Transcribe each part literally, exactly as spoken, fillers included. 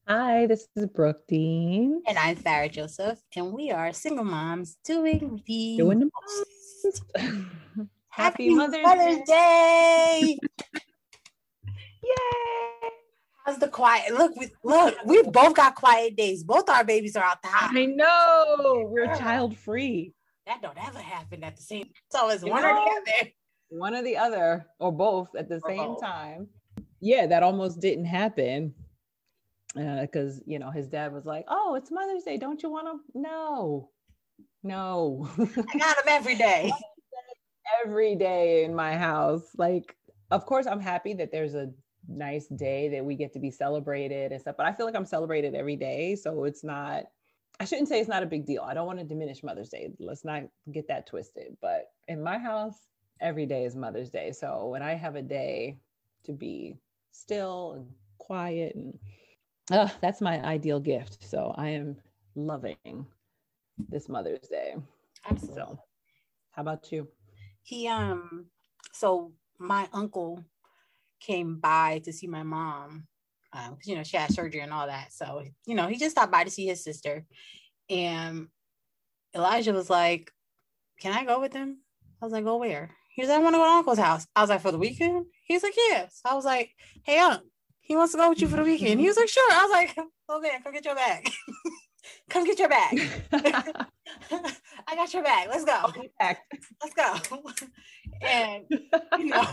Hi, this is Brooke Dean. And I'm Farah Joseph, and we are single moms doing the Doing the most. most. Happy Happy Mother's Mother's Day. Day! Yay! How's the quiet? Look, we look, we both got quiet days. Both our babies are out the house. I know. We're Girl, child free. that don't ever happen at the same time. It's always You one know, or the other. One or the other, or both at the Or same both. time. Yeah, that almost didn't happen. Because, uh, you know, his dad was like, oh, it's Mother's Day. Don't you want to? No, no. I got them every day. Every day in my house. Like, of course, I'm happy that there's a nice day that we get to be celebrated and stuff, but I feel like I'm celebrated every day. So it's not, I shouldn't say it's not a big deal. I don't want to diminish Mother's Day. Let's not get that twisted. But in my house, every day is Mother's Day. So when I have a day to be still and quiet, and uh, that's my ideal gift. So I am loving this Mother's Day. Absolutely. So how about you? He um, so my uncle came by to see my mom. Um, you know, she had surgery and all that. So, you know, he just stopped by to see his sister. And Elijah was like, can I go with him? I was like, go where? He was like, I want to go to Uncle's house. I was like, for the weekend? He was like, yeah. So I was like, hey, Unc, he wants to go with you for the weekend. He was like, sure. I was like, oh man, come get your bag. Come get your bag. I got your bag. Let's go. Let's go. And, you know,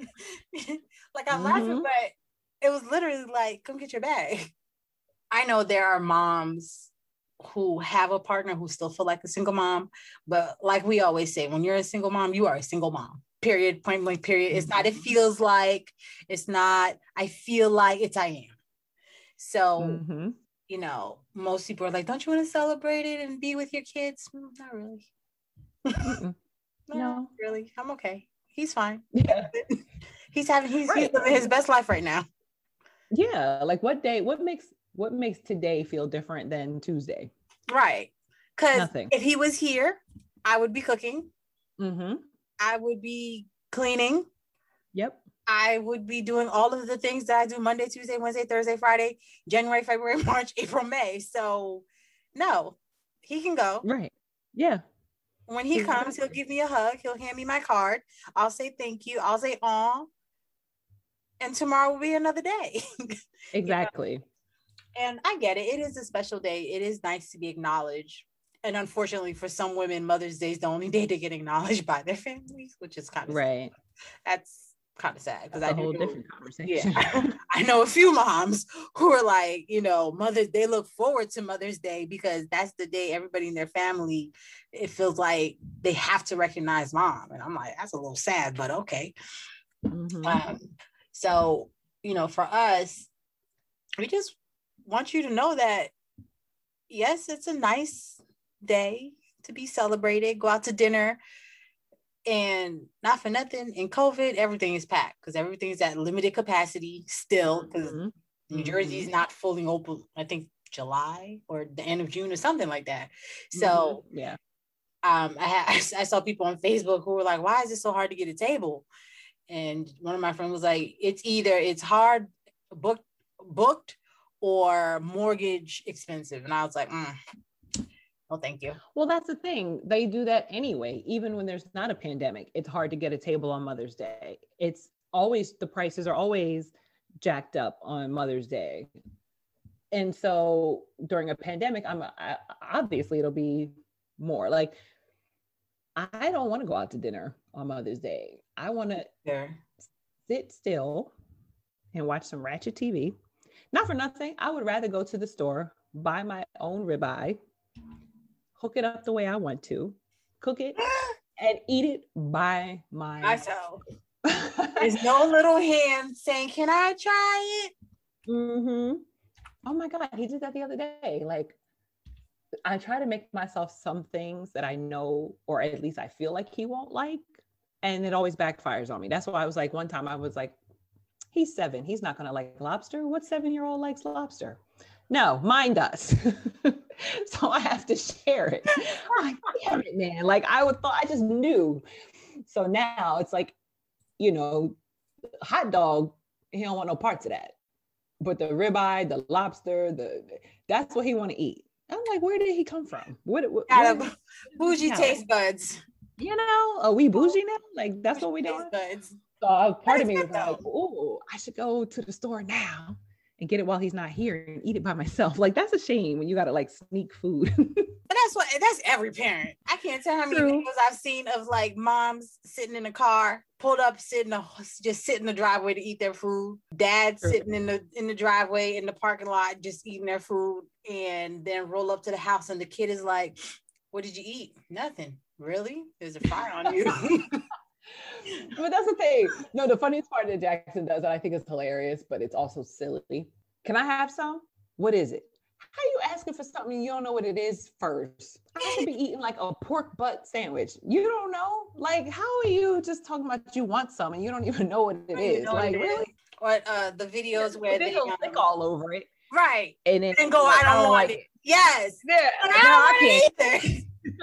like I'm mm-hmm. laughing, but it was literally like, come get your bag. I know there are moms who have a partner who still feel like a single mom, but like we always say, when you're a single mom, you are a single mom. Period. Point blank. Period. It's not. It feels like. It's not. I feel like. It's I am. So, mm-hmm. you know, most people are like, "Don't you want to celebrate it and be with your kids?" Not really. no, no, not really. I'm okay. He's fine. Yeah. he's having. He's, right. he's living his best life right now. Yeah. Like what day? What makes what makes today feel different than Tuesday? Right. Because if he was here, I would be cooking. Mm-hmm. I would be cleaning. Yep. I would be doing all of the things that I do Monday, Tuesday, Wednesday, Thursday, Friday, January, February, March, April, May. So no, he can go. Right. Yeah. When he exactly. comes, he'll give me a hug. He'll hand me my card. I'll say thank you. I'll say aw. And tomorrow will be another day. Exactly. You know? And I get it. It is a special day. It is nice to be acknowledged. And unfortunately, for some women, Mother's Day is the only day they get acknowledged by their families, which is kind of right. Sad. That's kind of sad because I I a whole know, different conversation. Yeah, I know a few moms who are like, you know, Mother's. They look forward to Mother's Day because that's the day everybody in their family. It feels like they have to recognize mom, and I'm like, that's a little sad, but okay. Mm-hmm. Um, so you know, for us, we just want you to know that yes, it's a nice day to be celebrated, go out to dinner, and not for nothing in COVID everything is packed because everything is at limited capacity still because mm-hmm. New Jersey is not fully open. I think July or the end of June or something like that. So mm-hmm. yeah um I, had, I saw people on Facebook who were like, why is it so hard to get a table? And one of my friends was like, it's either it's hard booked booked or mortgage expensive. And I was like, mm. Oh, thank you. Well, that's the thing. They do that anyway. Even when there's not a pandemic, it's hard to get a table on Mother's Day. It's always, the prices are always jacked up on Mother's Day. And so during a pandemic, I'm I, obviously it'll be more. Like, I don't want to go out to dinner on Mother's Day. I want to yeah. sit still and watch some ratchet T V. Not for nothing. I would rather go to the store, buy my own ribeye, hook it up the way I want to, cook it, and eat it by my myself. There's no little hand saying, can I try it? Mm-hmm. Oh my God, he did that the other day. Like, I try to make myself some things that I know, or at least I feel like he won't like, and it always backfires on me. That's why I was like, one time I was like, he's seven. He's not going to like lobster. What seven-year-old likes lobster? No, mine does. So I have to share it. I'm like, damn it, man. Like I would thought, I just knew. So now it's like, you know, hot dog, he don't want no parts of that. but the ribeye, the lobster, the that's what he want to eat. I'm like, where did he come from? What, what, Got what a bougie taste buds. You know, are we bougie now? Like that's Bougie what we doing? buds. So uh, part of me That's was like, oh, I should go to the store now and get it while he's not here and eat it by myself. Like that's a shame when you gotta like sneak food. But that's what that's every parent. I can't tell how many True. videos I've seen of like moms sitting in the car, pulled up, sitting the, just sit in the driveway to eat their food. Dad True. sitting in the in the driveway in the parking lot just eating their food, and then roll up to the house and the kid is like, "What did you eat?" Nothing. Really? There's a fire on you. But that's the thing. No, the funniest part that Jackson does that I think is hilarious, but it's also silly. Can I have some? What is it? How are you asking for something you don't know what it is first? I should be eating like a pork butt sandwich. You don't know? Like, how are you just talking about you want some and you don't even know what it is? Like, really? Or uh, the videos where they they don't lick all over it. Right. And then and go, like, I don't, I don't want like it. it. Yes. Yeah. But No, I don't I want can't. it either.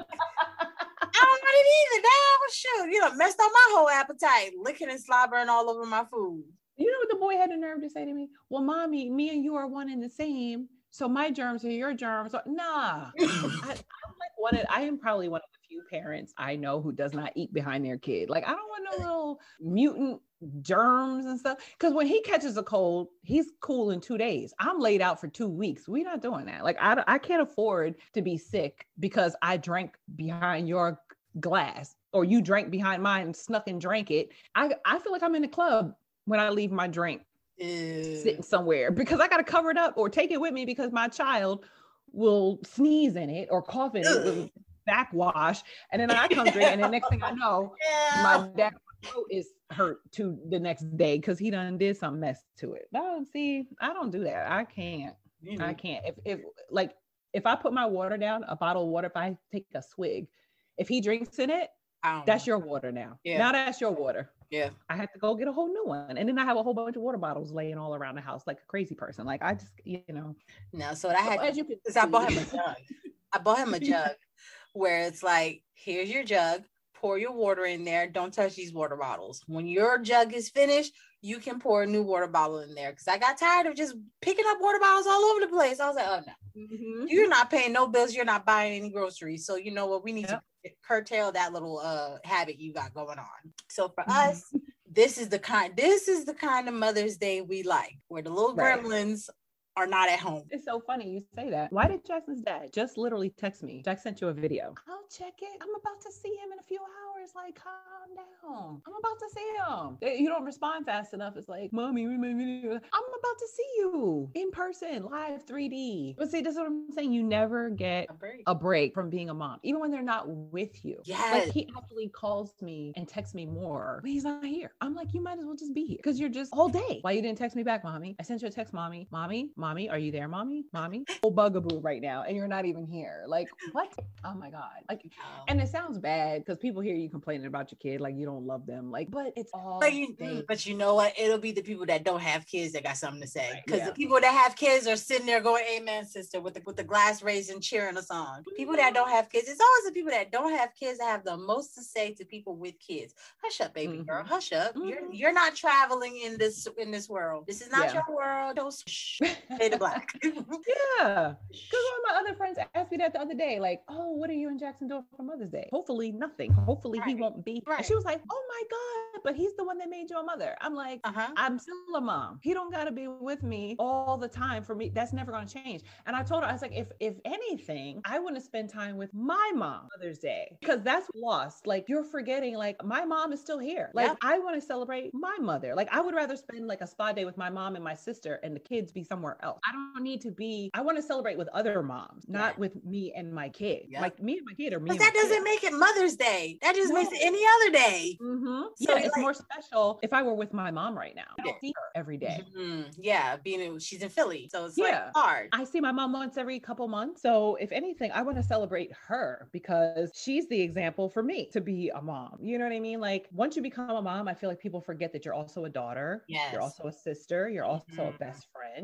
I don't want it either. Damn, shoot. You know, messed up my whole appetite, licking and slobbering all over my food. You know what the boy had the nerve to say to me? Well, mommy, me and you are one and the same. So my germs are your germs. Nah. I, I'm like one of, I am probably one of the few parents I know who does not eat behind their kid. Like, I don't want no little mutant germs and stuff. Because when he catches a cold, he's cool in two days. I'm laid out for two weeks. We're not doing that. Like, I, I can't afford to be sick because I drank behind your glass or you drank behind mine and snuck and drank it. I, I feel like I'm in the club when I leave my drink Ew. sitting somewhere because I got to cover it up or take it with me because my child will sneeze in it or cough in it with backwash. And then I come drink and the next thing I know, yeah. my dad's throat is hurt to the next day because he done did some mess to it. No, see, I don't do that. I can't. Mm-hmm. I can't. If, if like, if I put my water down, a bottle of water, if I take a swig, if he drinks in it, that's your water now. Yeah. Now that's your water. Yeah. I had to go get a whole new one. And then I have a whole bunch of water bottles laying all around the house like a crazy person. Like I just, you know. No, so what I had so as you can see, I bought him a jug. I bought him a jug where it's like, here's your jug, pour your water in there. Don't touch these water bottles. When your jug is finished, you can pour a new water bottle in there. Cause I got tired of just picking up water bottles all over the place. I was like, oh no, mm-hmm. You're not paying no bills. You're not buying any groceries. So you know what? We need yep. to curtail that little uh habit you got going on. So for mm-hmm. us, this is the kind, this is the kind of Mother's Day we like, where the little right. gremlins are not at home. It's so funny you say that. Why did Jackson's dad just literally text me? Jack sent you a video. I'll check it. I'm about to see him in a few hours. Like, calm down. I'm about to see him. You don't respond fast enough. It's like, mommy, I'm about to see you in person, live three D. But see, this is what I'm saying. You never get a break, a break from being a mom, even when they're not with you. Yes. Like he actually calls me and texts me more when he's not here. I'm like, you might as well just be here because you're just all day. Why you didn't text me back, mommy? I sent you a text, mommy, mommy. Mommy, are you there, mommy? Mommy? Whole bugaboo right now, and you're not even here. Like, what? Oh my God. Like, oh. And it sounds bad because people hear you complaining about your kid, like you don't love them. Like, but it's all but you, but you know what? It'll be the people that don't have kids that got something to say. Because yeah. the people that have kids are sitting there going, amen, sister, with the with the glass raised and cheering us on. People that don't have kids, it's always the people that don't have kids that have the most to say to people with kids. Hush up, baby mm-hmm. girl. Hush up. Mm-hmm. You're you're not traveling in this in this world. This is not yeah. your world. Don't shh. Pay the black. Yeah, because one of my other friends asked me that the other day, like, oh, what are you and Jackson doing for Mother's Day? Hopefully nothing. Hopefully right. he won't be. Right. And she was like, oh my God, but he's the one that made you a mother. I'm like, uh-huh. I'm still a mom. He don't got to be with me all the time for me. That's never going to change. And I told her, I was like, if if anything, I want to spend time with my mom Mother's Day because that's lost. Like you're forgetting, like my mom is still here. Like yep. I want to celebrate my mother. Like I would rather spend like a spa day with my mom and my sister and the kids be somewhere else. I don't need to be, I want to celebrate with other moms, not yeah. with me and my kid. Yeah. Like me and my kid are me. But that doesn't kid. make it Mother's Day. That just no. makes it any other day. Mm-hmm. So yeah, it's like, more special if I were with my mom right now. I don't see her every day. Mm-hmm. Yeah, being she's in Philly, so it's yeah. like hard. I see my mom once every couple months. So if anything, I want to celebrate her because she's the example for me to be a mom. You know what I mean? Like once you become a mom, I feel like people forget that you're also a daughter. Yes. You're also a sister. You're also mm-hmm. a best friend. You're also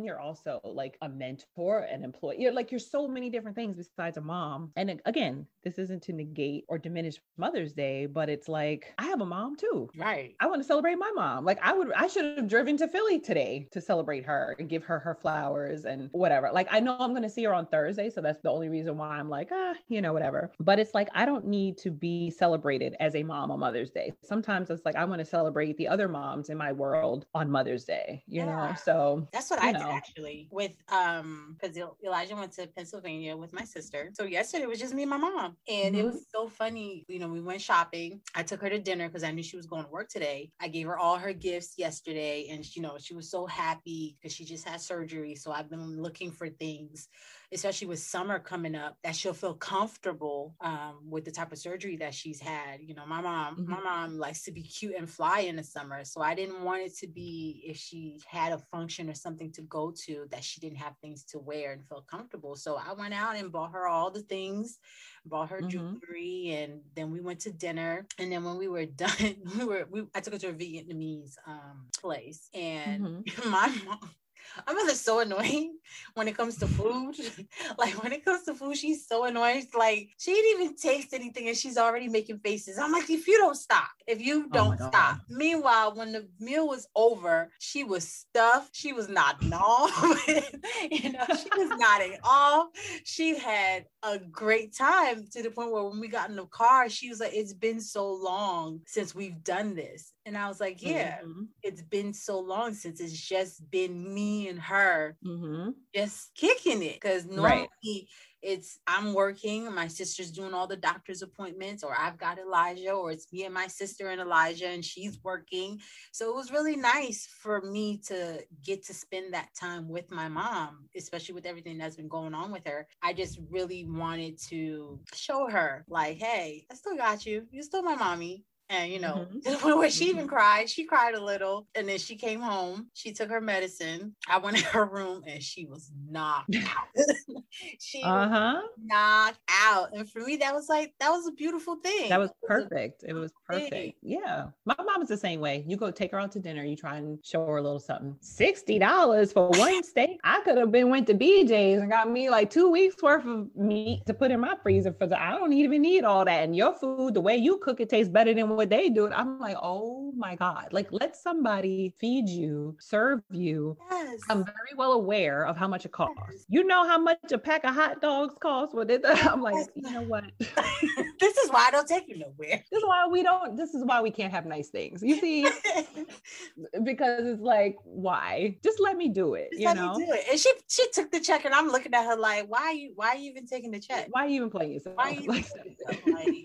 also like a mentor, an employee. You're like, you're so many different things besides a mom. And again, this isn't to negate or diminish Mother's Day, but it's like, I have a mom too. Right. I want to celebrate my mom. Like I would, I should have driven to Philly today to celebrate her and give her her flowers and whatever. Like I know I'm going to see her on Thursday. So that's the only reason why I'm like, ah, you know, whatever. But it's like, I don't need to be celebrated as a mom on Mother's Day. Sometimes it's like, I want to celebrate the other moms in my world on Mother's Day, you yeah. know? So that's what I know. did actually with, um, because Elijah went to Pennsylvania with my sister. So yesterday was just me and my mom. And mm-hmm. it was so funny. You know, we went shopping. I took her to dinner because I knew she was going to work today. I gave her all her gifts yesterday. And, you know, she was so happy because she just had surgery. So I've been looking for things, especially with summer coming up, that she'll feel comfortable um, with the type of surgery that she's had. You know, my mom, mm-hmm. my mom likes to be cute and fly in the summer. So I didn't want it to be, if she had a function or something to go to, that she didn't have things to wear and feel comfortable. So I went out and bought her all the things, bought her mm-hmm. jewelry, and then we went to dinner. And then when we were done, we were, we, I took her to a Vietnamese um, place, and mm-hmm. my mom, my mother's so annoying when it comes to food. Like when it comes to food, she's so annoying. Like she didn't even taste anything and she's already making faces. I'm like, if you don't stop, if you don't oh stop. Meanwhile, when the meal was over, she was stuffed. She was nodding off. You know, she was nodding off. She had a great time to the point where when we got in the car, she was like, it's been so long since we've done this. And I was like, yeah, mm-hmm. it's been so long since it's just been me and her mm-hmm. just kicking it. Because normally right. it's I'm working, my sister's doing all the doctor's appointments, or I've got Elijah, or it's me and my sister and Elijah and she's working. So it was really nice for me to get to spend that time with my mom, especially with everything that's been going on with her. I just really wanted to show her like, hey, I still got you. You're still my mommy. And, you know, mm-hmm. to the point where she even cried, she cried a little. And then she came home, she took her medicine. I went in her room and she was knocked out. She uh-huh. was knocked out. And for me, that was like, that was a beautiful thing. That was perfect. It was perfect. Thing. Yeah. My mom is the same way. You go take her out to dinner, you try and show her a little something. sixty dollars for one steak. I could have been went to B J's and got me like two weeks worth of meat to put in my freezer for the, I don't even need all that. And your food, the way you cook it, tastes better than what they do it. I'm like, oh my God, like let somebody feed you, serve you. Yes. I'm very well aware of how much it costs. Yes. You know how much a pack of hot dogs cost with it. I'm like, you know what? This is why I don't take you nowhere. This is why we don't, this is why we can't have nice things. You see, because it's like, why? Just let me do it. Just you let know? me do it. And she she took the check and I'm looking at her like, why are you why are you even taking the check? Why are you even playing yourself? Why are you like, like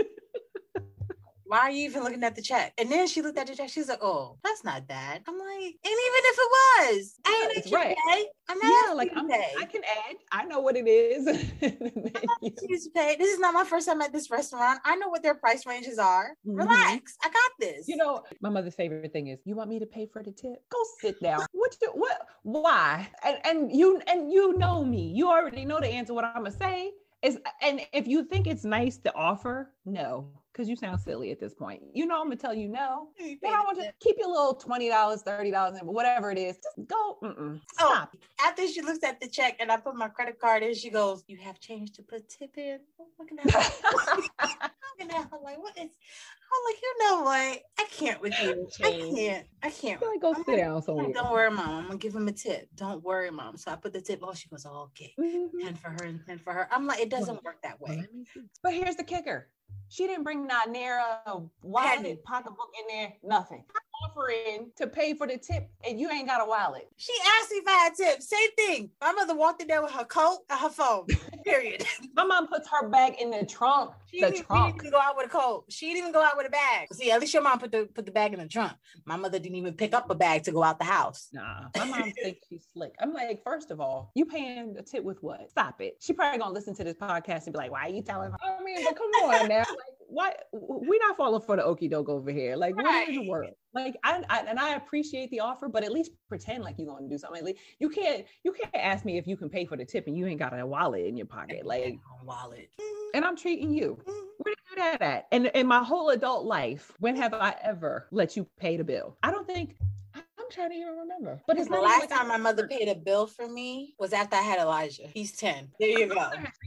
why are you even looking at the check? And then she looked at the check. She's like, oh, that's not bad. I'm like, and even if it was, I ain't actually right. pay. I'm not yeah, asking like you I'm, to pay. I can add. I know what it is. I'm not asking you to pay. This is not my first time at this restaurant. I know what their price ranges are. Mm-hmm. Relax. I got this. You know, my mother's favorite thing is, you want me to pay for the tip? Go sit down. What? You, what? Why? And and you and you know me. You already know the answer. What I'm gonna say is, and if you think it's nice to offer, no. Because you sound silly at this point. You know, I'm going to tell you no. Then I want to keep your little twenty dollars, thirty dollars, whatever it is. Just go. Mm-mm. Stop. Oh, after she looks at the check and I put my credit card in, she goes, you have change to put tip in? I'm looking at her. I'm looking at her like, what is, I'm like, you know what? I can't with you. I can't. I can't. Like, go I'm sit like, down somewhere. Don't worry, Mom. I'm going to give him a tip. Don't worry, Mom. So I put the tip. Oh, she goes, oh, okay. Mm-hmm. ten for her and ten for her. I'm like, it doesn't well, work that way. But here's the kicker. She didn't bring not near a wallet, pocketbook in there, nothing. I'm offering to pay for the tip and you ain't got a wallet. She asked me if I had tips. Same thing. My mother walked in there with her coat and her phone. Period. My mom puts her bag in the trunk. She the didn't, trunk. She didn't even go out with a coat. She didn't even go out with a bag. See, at least your mom put the put the bag in the trunk. My mother didn't even pick up a bag to go out the house. Nah, my mom thinks she's slick. I'm like, first of all, you paying the tip with what? Stop it. She probably gonna listen to this podcast and be like, why are you telling her? I mean, but come on now. Like, why we're not falling for the okie doke over here? Like, right. What is the word? Like, I, I and I appreciate the offer, but at least pretend like you're gonna do something. Like, you can't you can't ask me if you can pay for the tip and you ain't got a wallet in your pocket. Like, wallet. And I'm treating you. Where do you do that at? And in my whole adult life, when have I ever let you pay the bill? I don't think. I I'm trying to even remember. But it's the not last like time my mother paid a bill for me was after I had Elijah. He's ten. There you go.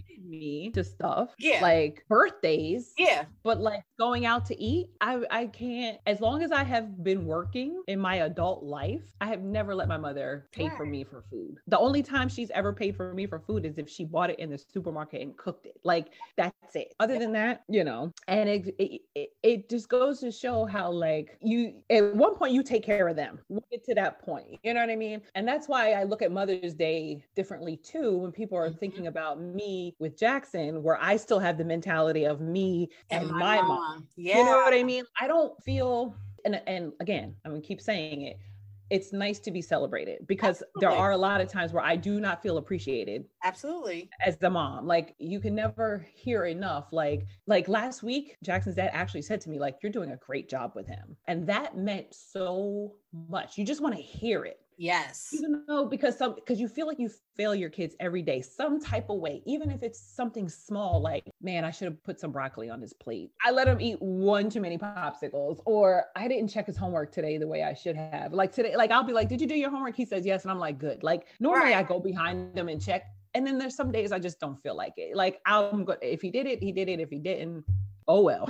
Me to stuff. Yeah. Like birthdays. Yeah. But like going out to eat, I I can't, as long as I have been working in my adult life, I have never let my mother pay Right. for me for food. The only time she's ever paid for me for food is if she bought it in the supermarket and cooked it. Like that's it. Other yeah. than that, you know, and it, it it it just goes to show how like you at one point you take care of them. We'll get to that point. You know what I mean? And that's why I look at Mother's Day differently too when people are mm-hmm. thinking about me with Jackson, where I still have the mentality of me and, and my, my mom. mom. Yeah. You know what I mean? I don't feel, and and again, I'm gonna keep saying it. It's nice to be celebrated because Absolutely. There are a lot of times where I do not feel appreciated. Absolutely. As the mom, like you can never hear enough. Like, like last week, Jackson's dad actually said to me, like, you're doing a great job with him. And that meant so much. You just want to hear it. Yes. Even though, because some, because you feel like you fail your kids every day, some type of way, even if it's something small, like, man, I should have put some broccoli on his plate. I let him eat one too many popsicles, or I didn't check his homework today the way I should have. Like today, like I'll be like, did you do your homework? He says yes. And I'm like, good. Like normally right. I go behind them and check. And then there's some days I just don't feel like it. Like I'm good. If he did it, he did it. If he didn't, oh well.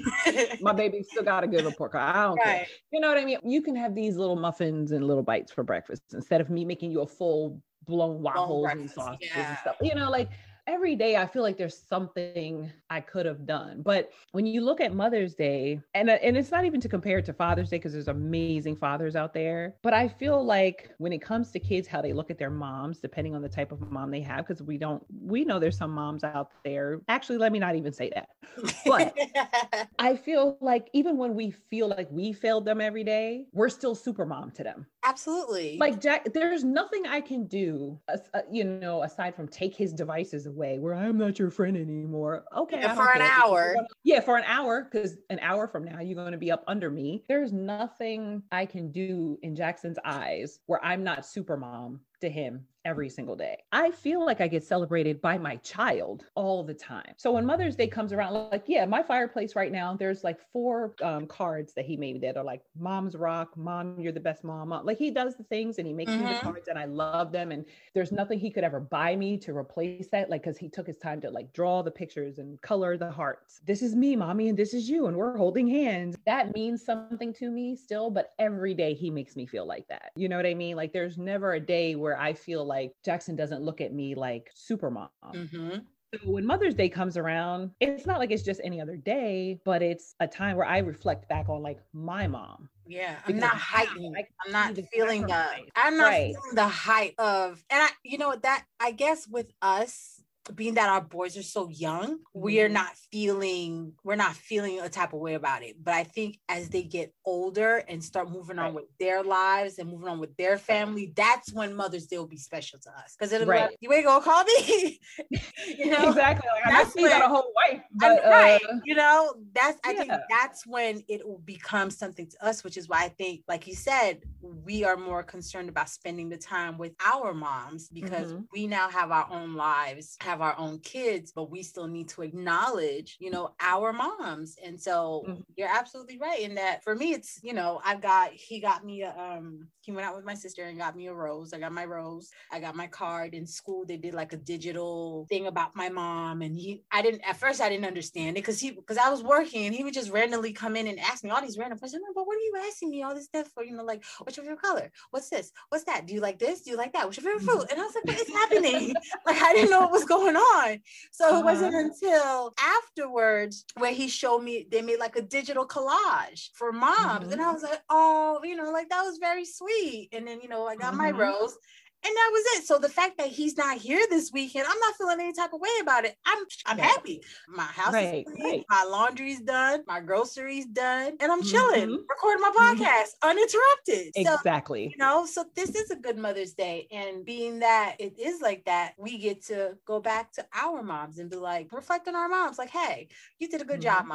My baby still got a good report card. I don't right. care. You know what I mean? You can have these little muffins and little bites for breakfast instead of me making you a full blown waffles and sausages yeah. and stuff. You know, like every day I feel like there's something I could have done. But when you look at Mother's Day, and, and it's not even to compare it to Father's Day because there's amazing fathers out there. But I feel like when it comes to kids, how they look at their moms, depending on the type of mom they have, because we don't, we know there's some moms out there. Actually, let me not even say that. But I feel like even when we feel like we failed them every day, we're still super mom to them. Absolutely. Like Jack, there's nothing I can do, uh, you know, aside from take his devices away where I'm not your friend anymore. Okay. Yeah, for an hour. Gonna, yeah, for an hour. Because an hour from now, you're going to be up under me. There's nothing I can do in Jackson's eyes where I'm not super mom to him every single day. I feel like I get celebrated by my child all the time. So when Mother's Day comes around, like, yeah, my fireplace right now, there's like four um, cards that he made that are like, Mom's rock, Mom, you're the best mom. Mom. Like he does the things and he makes mm-hmm. me the cards and I love them. And there's nothing he could ever buy me to replace that. Like, cause he took his time to like draw the pictures and color the hearts. This is me, Mommy, and this is you. And we're holding hands. That means something to me still, but every day he makes me feel like that. You know what I mean? Like there's never a day where I feel like Jackson doesn't look at me like super mom. Mm-hmm. So when Mother's Day comes around, it's not like it's just any other day, but it's a time where I reflect back on like my mom. Yeah, I'm not heightened. I'm not feeling the, I'm not right. feeling the height of, and I, you know what, that, I guess with us, being that our boys are so young, we are not feeling, we're not feeling a type of way about it. But I think as they get older and start moving on right. with their lives and moving on with their family, that's when Mother's Day will be special to us. Because it'll right. be like, you ain't gonna call me? You know, exactly. Like, that's I know got a whole wife. But, right. Uh, you know, that's, I yeah. think that's when it will become something to us, which is why I think, like you said, we are more concerned about spending the time with our moms because mm-hmm. we now have our own lives, have our own kids, but we still need to acknowledge, you know, our moms. And so mm-hmm. you're absolutely right in that. For me, it's, you know, I've got, he got me a, um, he went out with my sister and got me a rose. I got my rose. I got my card. In school, they did like a digital thing about my mom. And he, I didn't, at first I didn't understand it because he, because I was working and he would just randomly come in and ask me all these random questions. I'm like, but what are you asking me all this stuff for? You know, like, what's your favorite color? What's this? What's that? Do you like this? Do you like that? What's your favorite fruit? And I was like, what is happening? Like, I didn't know what was going on. So uh-huh. it wasn't until afterwards where he showed me, they made like a digital collage for moms. Mm-hmm. And I was like, oh, you know, like that was very sweet. And then, you know, I got mm-hmm. my rose. And that was it. So the fact that he's not here this weekend, I'm not feeling any type of way about it. I'm I'm yeah. happy. My house right, is clean, right. my laundry's done, my groceries done, and I'm chilling, mm-hmm. recording my podcast mm-hmm. uninterrupted. Exactly. So, you know, so this is a good Mother's Day. And being that it is like that, we get to go back to our moms and be like, reflect on our moms. Like, hey, you did a good mm-hmm. job, Mom.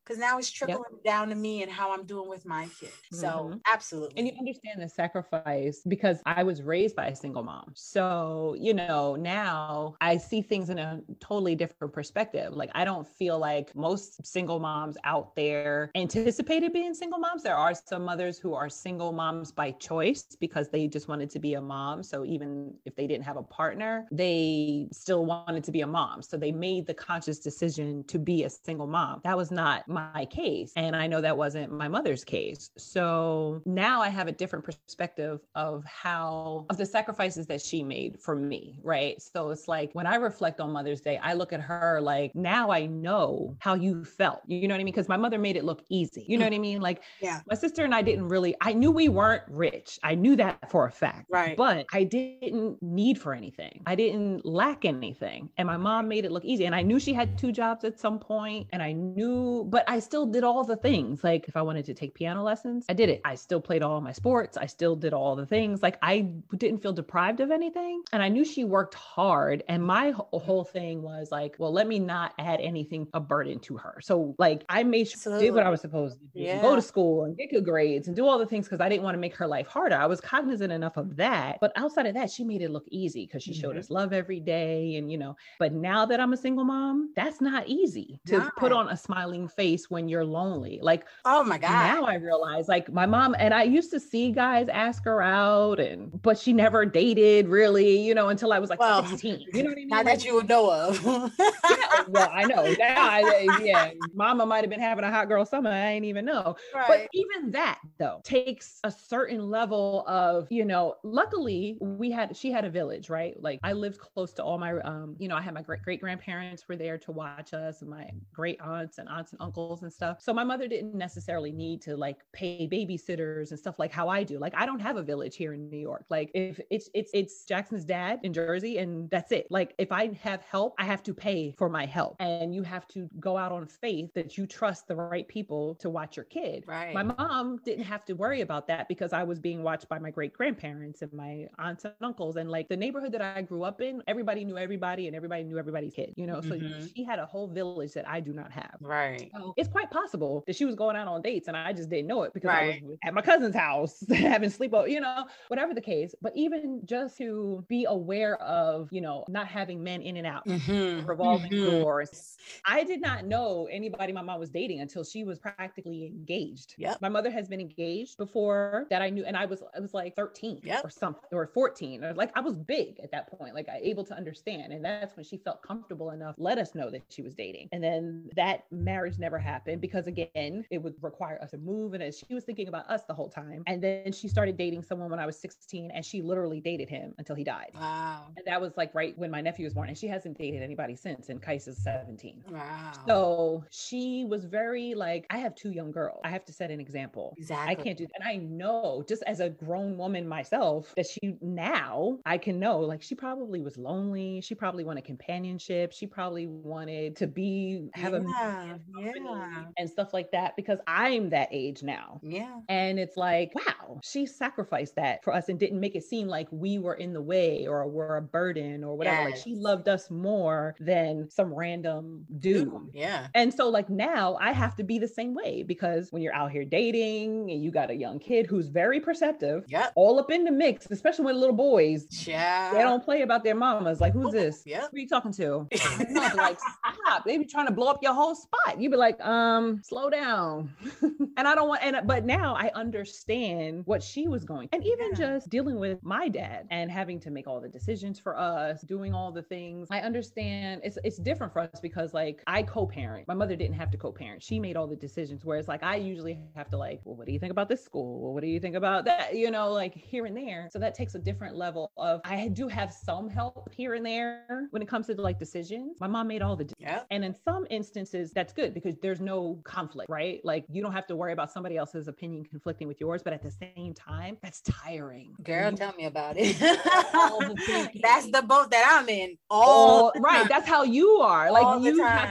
because now it's trickling Yep. down to me and how I'm doing with my kid. So Mhm. absolutely. And you understand the sacrifice because I was raised by a single mom. So, you know, now I see things in a totally different perspective. Like, I don't feel like most single moms out there anticipated being single moms. There are some mothers who are single moms by choice because they just wanted to be a mom. So even if they didn't have a partner, they still wanted to be a mom. So they made the conscious decision to be a single mom. That was not my case. And I know that wasn't my mother's case. So now I have a different perspective of how, of the sacrifices that she made for me, right? So it's like when I reflect on Mother's Day, I look at her like, now I know how you felt. You know what I mean? Because my mother made it look easy. You know what I mean? Like, yeah, my sister and I didn't really, I knew we weren't rich. I knew that for a fact. right. But I didn't need for anything. I didn't lack anything. And my mom made it look easy. And I knew she had two jobs at some point, and I knew, but I still did all the things. Like, if I wanted to take piano lessons, I did it. I still played all my sports. I still did all the things. Like, I didn't feel deprived of anything. And I knew she worked hard. And my whole thing was like, well, let me not add anything a burden to her. So like, I made sure I did what I was supposed to do, Yeah. go to school and get good grades and do all the things because I didn't want to make her life harder. I was cognizant enough of that. But outside of that, she made it look easy because she showed Mhm. us love every day. And, you know, but now that I'm a single mom, that's not easy to Right. put on a smiling face when you're lonely. Like, Oh my God. now I realize, like, my mom, and I used to see guys ask her out, and but she never dated really, you know, until I was like Well, sixteen. You know what I mean? Not Like, that you would know of. yeah, well, I know now. I, yeah, mama might have been having a hot girl summer. I ain't even know. Right. But even that though takes a certain level of, you know, luckily we had, she had a village, right? Like, I lived close to all my, um, you know, I had my great great grandparents were there to watch us, and my great aunts and aunts and uncles and stuff. So my mother didn't necessarily need to like pay babysitters and stuff like how I do. Like, I don't have a village here in New York. Like, if it's, it's, it's Jackson's dad in Jersey, and that's it. Like, if I have help, I have to pay for my help, and you have to go out on faith that you trust the right people to watch your kid. Right. My mom didn't have to worry about that because I was being watched by my great grandparents and my aunts and uncles. And like, the neighborhood that I grew up in, everybody knew everybody and everybody knew everybody's kid, you know? Mhm. So she had a whole village that I do not have. Right. So it's quite possible that she was going out on dates and I just didn't know it because Right. I was at my cousin's house having sleepover, you know, whatever the case. But even just to be aware of, you know, not having men in and out, Mhm. revolving Mhm. doors. I did not know anybody my mom was dating until she was practically engaged. Yep. My mother has been engaged before that I knew, and I was I was like thirteen Yep. or something, or fourteen. Or like, I was big at that point, like I able to understand. And that's when she felt comfortable enough, let us know that she was dating. And then that marriage never happened because, again, it would require us to move. And she was thinking about us the whole time. And then she started dating someone when I was sixteen, and she literally dated him until he died. Wow. And that was like right when my nephew was born, and she hasn't dated anybody since. And Kais is seventeen. Wow. So she was very like, I have two young girls. I have to set an example. Exactly. I can't do that. And I know, just as a grown woman myself, that she, now I can know, like, she probably was lonely. She probably wanted companionship. She probably wanted to be, have yeah, a man company yeah. and stuff like that, because I'm that age now. Yeah. And it's like, wow, she sacrificed that for us and didn't make it seem like we were in the way or were a burden or whatever. Like, Yes. she loved us more than some random dude. Yeah. And so like, now I have to be the same way, because when you're out here dating and you got a young kid who's very perceptive, Yep. all up in the mix, especially with little boys, Yeah. they don't play about their mamas. Like, who's this? Yep. Who are you talking to? I don't know, but like, stop. They be trying to blow up your whole spot. You be like, um, slow down. And I don't want, and but now I understand what she was going, and even Yeah. just dealing with my dad and having to make all the decisions for us, doing all the things. I understand it's it's different for us because like, I co-parent. My mother didn't have to co-parent. She made all the decisions. Whereas like, I usually have to like, well, what do you think about this school? Well, what do you think about that? You know, like here and there. So that takes a different level of, I do have some help here and there when it comes to like decisions. My mom made all the, Yeah. and in some instances that's good because there's no conflict, right? Like, you don't have to worry about somebody else's opinion conflicting with yours, but at the same time, that's tiring. Girl, You- tell me about it. all the thinking. That's the boat that I'm in. All all the right, time. that's how you are. Like, All the you have to time.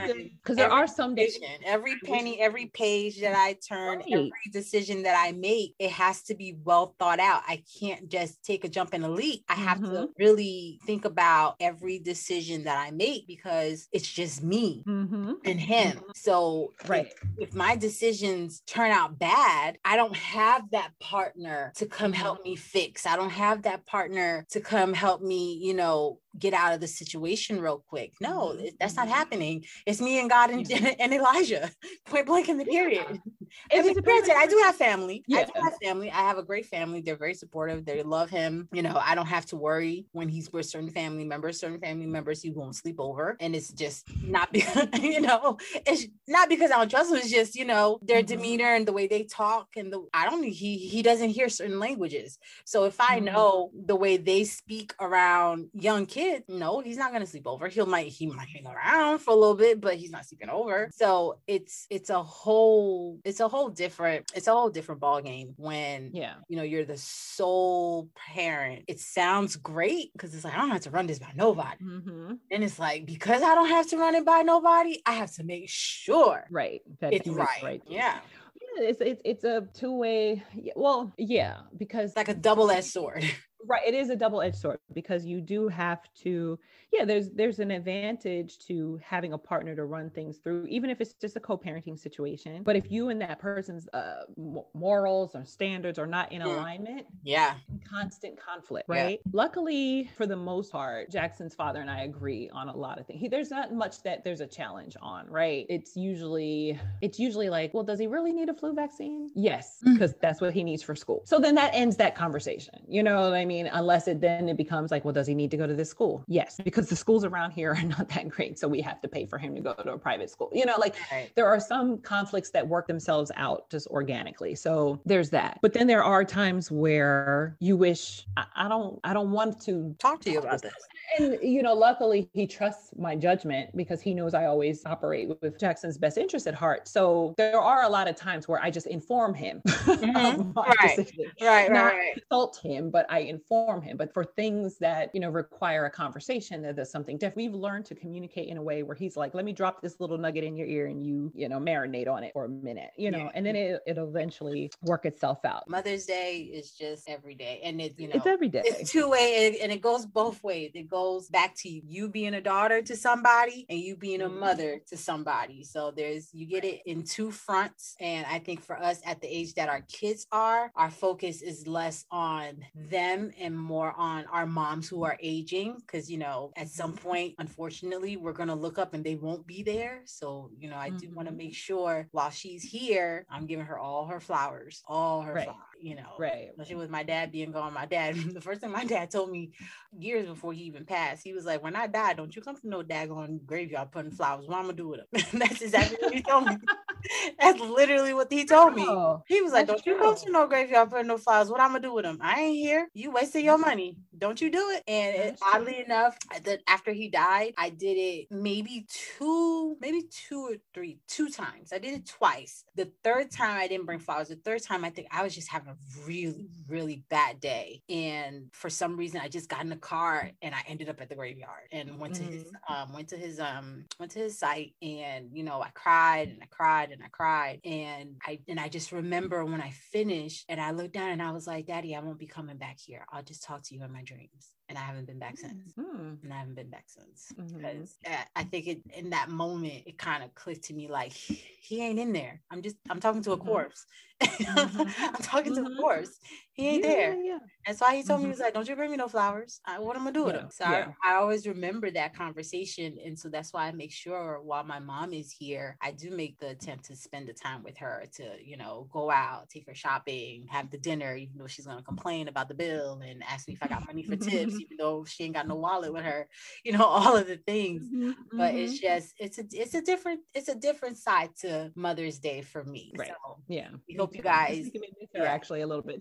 Because there every are some days, decision, every penny, every page that I turn, right. every decision that I make, it has to be well thought out. I can't just take a jump and a leap. I have Mm-hmm. to really think about every decision that I make because it's just me Mm-hmm. and him. So Right. if, if my decisions turn out bad, I don't have that partner to come Mm-hmm. help me fix. I don't have that partner to come help me, you know, get out of the situation real quick. No, Mm-hmm. it, that's not happening. It's me and God and, Yeah. and Elijah, point blank in the period. Yeah. I If mean, it's a granted, I do have family. I Yeah. do have family. I have a great family. They're very supportive. They love him. You know, I don't have to worry when he's with certain family members. Certain family members he won't sleep over, and it's just not because you know, it's not because I don't trust him. It's just you know their Mm-hmm. demeanor and the way they talk, and the I don't he he doesn't hear certain languages. So if I Mm-hmm. know the way they speak around young kids, no, he's not gonna sleep over. He'll might he might hang around for a little bit, but he's not sleeping over. So it's it's a whole it's a whole different it's a whole different ball game when Yeah. you know you're the sole parent. It sounds great because it's like I don't have to run this by nobody. Mm-hmm. And it's like because I don't have to run it by nobody, I have to make sure Right. That it's you make right. the right. Yeah. Yeah, it's it's it's a two-way. Well, yeah, because It's like a double-edged sword. right, it is a double-edged sword because you do have to, yeah, there's there's an advantage to having a partner to run things through, even if it's just a co-parenting situation. But if you and that person's uh, morals or standards are not in Mm. alignment, Yeah. constant conflict, Yeah. right? Luckily, for the most part, Jackson's father and I agree on a lot of things. He, there's not much that there's a challenge on, right? It's usually it's usually like, well, does he really need a flu vaccine? Yes, because that's what he needs for school. So then that ends that conversation. You know what I mean? Unless it then it becomes like, well, does he need to go to this school? Yes, because the schools around here are not that great. So we have to pay for him to go to a private school. You know, like Right. there are some conflicts that work themselves out just organically. So there's that. But then there are times where you wish I, I don't I don't want to Talk to you about this. And, you know, luckily he trusts my judgment because he knows I always operate with, with Jackson's best interest at heart. So there are a lot of times where I just inform him Mm-hmm. of my Right. decision. Right, Not right, right. consult him, but I inform him. But for things that, you know, require a conversation, that there's something different. We've learned to communicate in a way where he's like, let me drop this little nugget in your ear and you, you know, marinate on it for a minute, you know, Yeah. and then it, it'll eventually work itself out. Mother's Day is just every day. And it, you know, It's every day. it's two way and it goes both ways. It goes back to you being a daughter to somebody and you being a Mhm. mother to somebody. So there's, you get it in two fronts. And I think for us at the age that our kids are, our focus is less on them and more on our moms who are aging. Cause you know, at some point, unfortunately, we're going to look up and they won't be there. So, you know, I do want to Mhm. make sure while she's here, I'm giving her all her flowers, all her Right. flowers, you know, Right. especially with my dad being gone. My dad, the first thing my dad told me years before he even passed, he was like, when I die, don't you come to no daggone graveyard putting flowers. What I'm gonna do with them? That's exactly what he told me. That's literally what he told me. Oh, He was like, that's don't you come true. to no graveyard putting no flowers. What I'm gonna do with them? I ain't here. You wasted your money. Don't you do it. And it, That's true. oddly enough, I did, after he died, I did it maybe two, maybe two or three, two times. I did it twice. The third time I didn't bring flowers. The third time I think I was just having a really, really bad day. And for some reason I just got in the car and I ended up at the graveyard and went to his Mhm. um went to his um went to his site. And you know, I cried and I cried and I cried. And I and I just remember when I finished and I looked down and I was like, Daddy, I won't be coming back here. I'll just talk to you in my dreams. And I haven't been back since. Mhm. And I haven't been back since. Mhm. Because uh, I think it in that moment it kind of clicked to me like he ain't in there. I'm just I'm talking to a Mhm. corpse. Mhm. I'm talking to a Mhm. corpse. He ain't Yeah, there. yeah, yeah. That's why he told me, he Mhm. was like, don't you bring me no flowers. I, what am I gonna do with Yeah, them? So yeah. I, I always remember that conversation. And so that's why I make sure while my mom is here, I do make the attempt to spend the time with her to, you know, go out, take her shopping, have the dinner, even though she's gonna complain about the bill and ask me if I got money for tips, even though she ain't got no wallet with her, you know, all of the things. Mhm, But mhm. it's just it's a it's a different it's a different side to Mother's Day for me. Right. So Yeah. we me hope you too. It's guys making me miss her yeah. actually a little bit.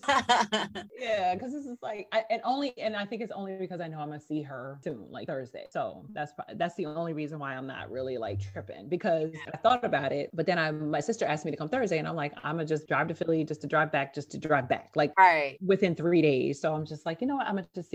Yeah, because this is like, I, and only, and I think it's only because I know I'm gonna see her soon, like Thursday. So that's pro- that's the only reason why I'm not really like tripping, because I thought about it, but then I, my sister asked me to come Thursday, and I'm like, I'm gonna just drive to Philly, just to drive back, just to drive back, like Right. within three days. So I'm just like, you know what, I'm gonna just see everybody on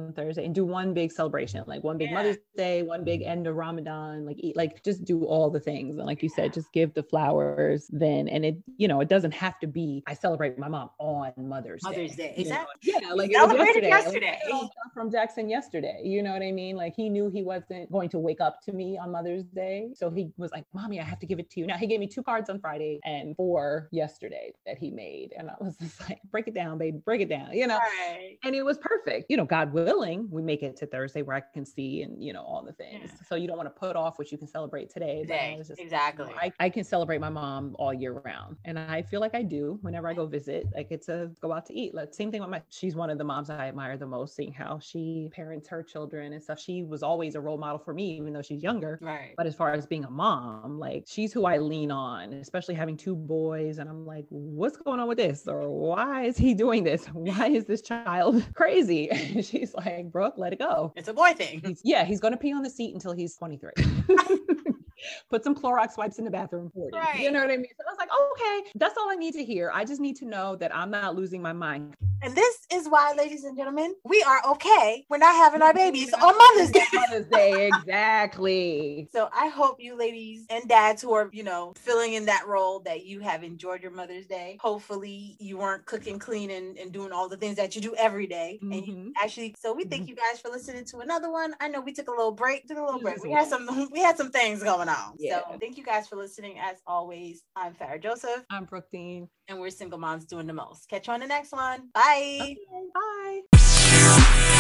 on Thursday and do one big celebration, like one big yeah. Mother's Day, one big end of Ramadan, like eat, like just do all the things. And like you said, just give the flowers then. And it, you know, it doesn't have to be, I celebrate my mom on Mother's Day. Mother's Day, exactly. You know? Yeah, like it was yesterday. yesterday. Like, from Jackson yesterday, you know what I mean? Like he knew he wasn't going to wake up to me on Mother's Day. So he was like, Mommy, I have to give it to you. Now he gave me two cards on Friday and four yesterday that he made. And I was just like, break it down, baby, break it down, you know? Right. And it was perfect. You know, God willing, we make it to Thursday where I can see and, you know, all the things. Yeah. So you don't want to put off what you can celebrate today. today. Just, exactly. You know, I, I can celebrate my mom all year round. And I feel like I do whenever I go visit. I get to go out to eat. Like, same thing with my, she's one of the moms I admire the most, seeing how she parents her children and stuff. She was always a role model for me, even though she's younger. Right. But as far as being a mom, like she's who I lean on, especially having two boys. And I'm like, what's going on with this? Or why is he doing this? Why is this child crazy? And she's like, Brooke, let it go. It's a boy thing. He's, yeah, he's going to pee on the seat until he's twenty-three. Put some Clorox wipes in the bathroom for you. Right. You know what I mean? So I was like, okay, that's all I need to hear. I just need to know that I'm not losing my mind. And this is why, ladies and gentlemen, we are okay. We're not having our babies on Mother's Day. Mother's Day, exactly. So I hope you ladies and dads who are, you know, filling in that role, that you have enjoyed your Mother's Day. Hopefully you weren't cooking, cleaning, and doing all the things that you do every day. Mm-hmm. And you actually, so we thank mm-hmm. you guys for listening to another one. I know we took a little break, took a little break. We had some, we had some things going on. Yeah. So thank you guys for listening. As always, I'm Farrah Joseph. I'm Brooke Dean. And we're Single Moms Doing the Most. Catch you on the next one. Bye. Okay, bye.